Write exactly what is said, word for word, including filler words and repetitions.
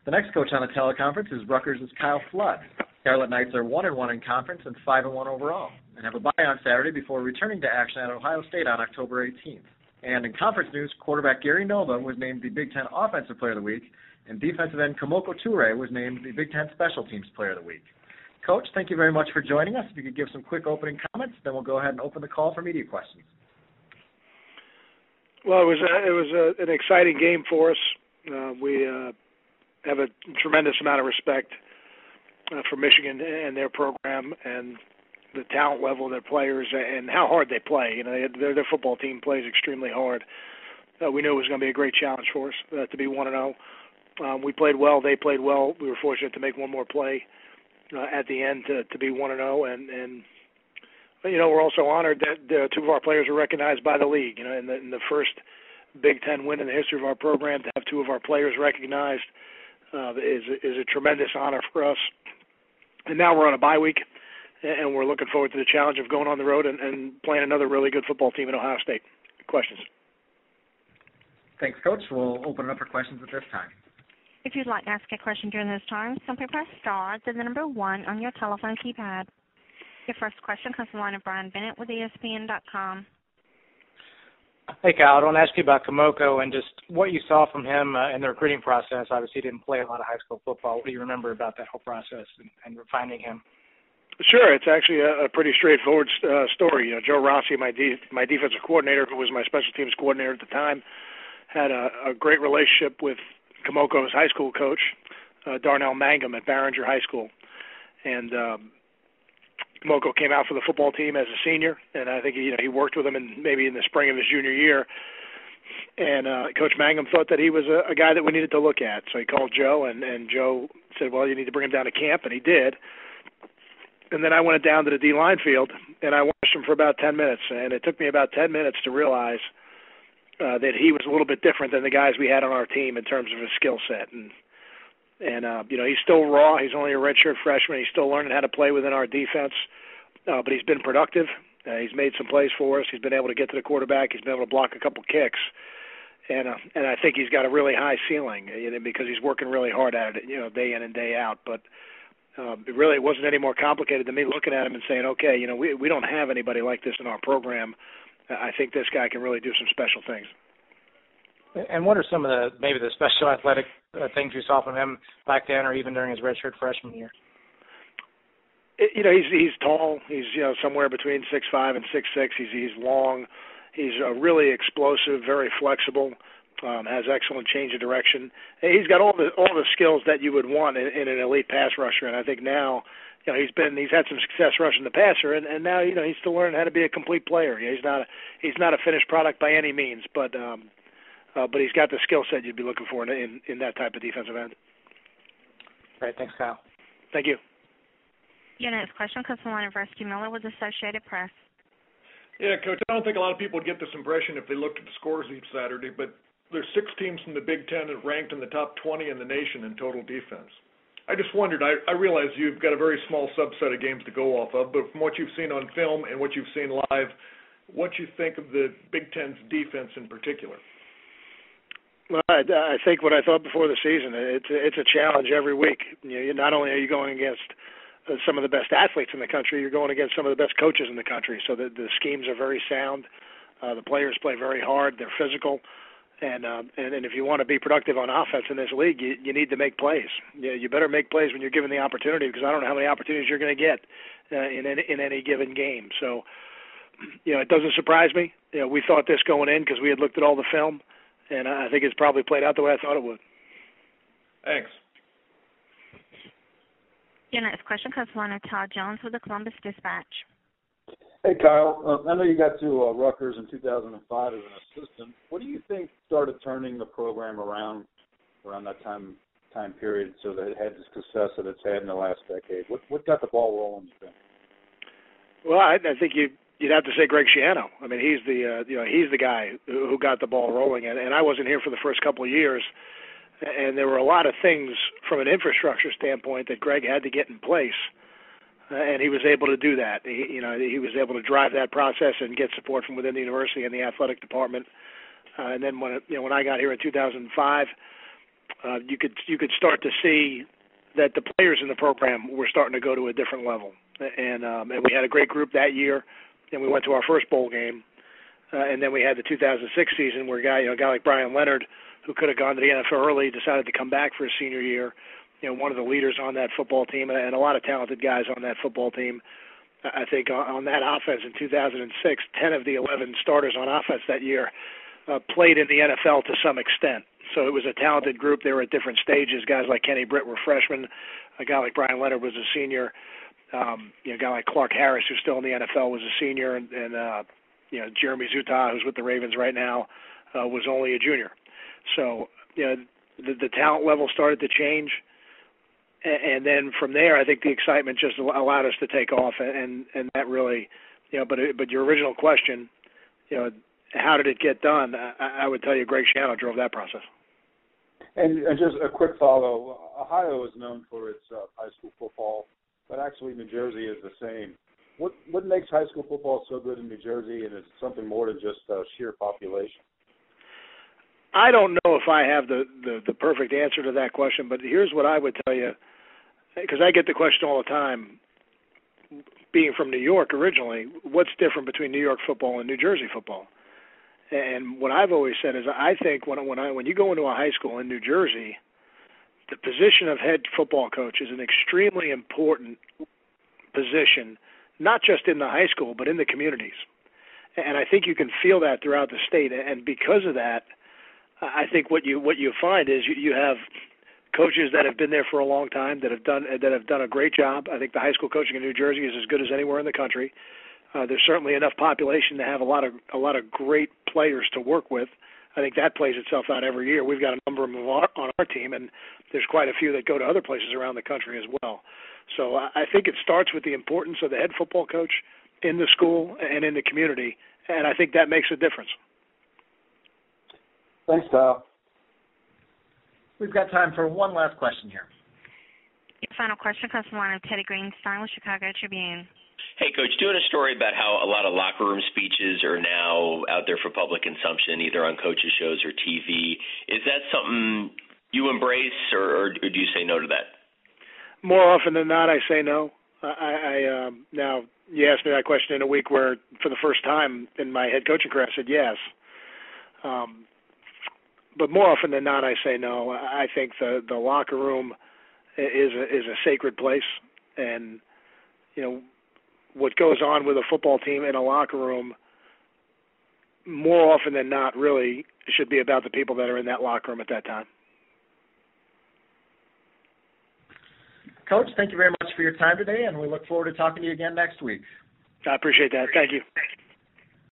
The next coach on the teleconference is Rutgers' Kyle Flood. Scarlet Knights are one and one in conference and five and one overall, and have a bye on Saturday before returning to action at Ohio State on October eighteenth. And in conference news, quarterback Gary Nova was named the Big Ten Offensive Player of the Week, and defensive end Kamoko Toure was named the Big Ten Special Teams Player of the Week. Coach, thank you very much for joining us. If you could give some quick opening comments, then we'll go ahead and open the call for media questions. Well, it was a, it was a, an exciting game for us. Uh, we uh, have a tremendous amount of respect uh, for Michigan and their program and the talent level of their players and how hard they play. You know, they, their, their football team plays extremely hard. Uh, we knew it was going to be a great challenge for us uh, to be one and oh. Um, we played well. They played well. We were fortunate to make one more play uh, at the end to, to be one and oh. And, and you know, we're also honored that uh, two of our players were recognized by the league. You know, in the, in the first Big Ten win in the history of our program, to have two of our players recognized uh, is is a tremendous honor for us. And now we're on a bye week, and we're looking forward to the challenge of going on the road and, and playing another really good football team in Ohio State. Questions? Thanks, Coach. We'll open it up for questions at this time. If you'd like to ask a question during this time, simply press star, then the number one on your telephone keypad. Your first question comes from the line of Brian Bennett with E S P N dot com. Hey, Kyle, I want to ask you about Kamoko and just what you saw from him uh, in the recruiting process. Obviously, he didn't play a lot of high school football. What do you remember about that whole process and, and finding him? Sure, it's actually a, a pretty straightforward uh, story. You know, Joe Rossi, my de- my defensive coordinator, who was my special teams coordinator at the time, had a, a great relationship with Kamoko's high school coach, uh, Darnell Mangum at Barringer High School. And um, Kamoko came out for the football team as a senior, and I think he, you know, he worked with him in, maybe in the spring of his junior year. And uh, Coach Mangum thought that he was a, a guy that we needed to look at. So he called Joe, and, and Joe said, well, you need to bring him down to camp, and he did. And then I went down to the D-line field, and I watched him for about ten minutes. And it took me about ten minutes to realize uh, that he was a little bit different than the guys we had on our team in terms of his skill set. And, and uh, you know, he's still raw. He's only a redshirt freshman. He's still learning how to play within our defense. Uh, but he's been productive. Uh, he's made some plays for us. He's been able to get to the quarterback. He's been able to block a couple kicks. And uh, and I think he's got a really high ceiling, you know, because he's working really hard at it, you know, day in and day out. But Um, it really wasn't any more complicated than me looking at him and saying, okay, you know, we we don't have anybody like this in our program. I think this guy can really do some special things. And what are some of the, maybe the special athletic uh, things you saw from him back then or even during his redshirt freshman year? It, you know, he's he's tall. He's, you know, somewhere between six five and six six. He's, he's long. He's uh, really explosive, very flexible. Um, has excellent change of direction. He's got all the all the skills that you would want in, in an elite pass rusher, and I think now, you know, he's been he's had some success rushing the passer, and, and now, you know, he's still learning how to be a complete player. You know, he's not a, he's not a finished product by any means, but um, uh, but he's got the skill set you'd be looking for in, in in that type of defensive end. Great, thanks, Kyle. Thank you. Your next question comes from the line of Rusty Miller with Associated Press. Yeah, Coach, I don't think a lot of people would get this impression if they looked at the scores each Saturday, but there's six teams in the Big Ten that ranked in the top twenty in the nation in total defense. I just wondered, I, I realize you've got a very small subset of games to go off of, but from what you've seen on film and what you've seen live, what you think of the Big Ten's defense in particular? Well, I, I think what I thought before the season, it's, it's a challenge every week. You know, not only are you going against uh, some of the best athletes in the country, you're going against some of the best coaches in the country, so the, the schemes are very sound. Uh, the players play very hard. They're physical. And, uh, and and if you want to be productive on offense in this league, you, you need to make plays. You, you better make plays when you're given the opportunity, because I don't know how many opportunities you're going to get uh, in any, in any given game. So, you know, it doesn't surprise me. You know, we thought this going in because we had looked at all the film, and I think it's probably played out the way I thought it would. Thanks. Your next question comes from Todd Jones with the Columbus Dispatch. Hey, Kyle. Uh, I know you got to uh, Rutgers in two thousand five as an assistant. What do you think started turning the program around around that time time period so that it had the success that it's had in the last decade? What what got the ball rolling, you think? Well, I, I think you you'd have to say Greg Schiano. I mean, he's the uh, you know he's the guy who got the ball rolling, and, and I wasn't here for the first couple of years, and there were a lot of things from an infrastructure standpoint that Greg had to get in place. Uh, and he was able to do that. He, you know, he was able to drive that process and get support from within the university and the athletic department. Uh, and then when you know when I got here in two thousand five, uh, you could you could start to see that the players in the program were starting to go to a different level. And um, and we had a great group that year, and we went to our first bowl game. Uh, and then we had the two thousand six season where a guy, you know, a guy like Brian Leonard, who could have gone to the N F L early, decided to come back for his senior year. You know, one of the leaders on that football team, and, and a lot of talented guys on that football team. I think on, on that offense in two thousand six, ten of the eleven starters on offense that year uh, played in the N F L to some extent. So it was a talented group. They were at different stages. Guys like Kenny Britt were freshmen. A guy like Brian Leonard was a senior. Um, you know, a guy like Clark Harris, who's still in the N F L, was a senior, and, and uh, you know, Jeremy Zuta, who's with the Ravens right now, uh, was only a junior. So, you know, the, the talent level started to change, and, and then from there, I think the excitement just allowed us to take off, and and that really, you know. But but your original question, you know, how did it get done? I, I would tell you, Greg Schiano drove that process. And, and just a quick follow. Ohio is known for its uh, high school football, but actually New Jersey is the same. What what makes high school football so good in New Jersey, and is it something more than just uh, sheer population? I don't know if I have the, the, the perfect answer to that question, but here's what I would tell you, because I get the question all the time, being from New York originally, what's different between New York football and New Jersey football? And what I've always said is I think when when I when you go into a high school in New Jersey, the position of head football coach is an extremely important position, not just in the high school, but in the communities. And I think you can feel that throughout the state. And because of that, I think what you what you find is you, you have coaches that have been there for a long time that have done that have done a great job. I think the high school coaching in New Jersey is as good as anywhere in the country. Uh, there's certainly enough population to have a lot of a lot of great players to work with. I think that plays itself out every year. We've got a number of them on our team, and there's quite a few that go to other places around the country as well. So I think it starts with the importance of the head football coach in the school and in the community, and I think that makes a difference. Thanks, Kyle. We've got time for one last question here. Your final question comes from the line of Teddy Greenstein with Chicago Tribune. Hey, Coach, doing a story about how a lot of locker room speeches are now out there for public consumption, either on coaches' shows or T V. Is that something you embrace, or, or do you say no to that? More often than not, I say no. I, I um, now, you asked me that question in a week where, for the first time in my head coaching career, I said yes. Um, but more often than not, I say no. I think the, the locker room is a, is a sacred place, and, you know, what goes on with a football team in a locker room, more often than not, really should be about the people that are in that locker room at that time. Coach, thank you very much for your time today, and we look forward to talking to you again next week. I appreciate that. Thank you.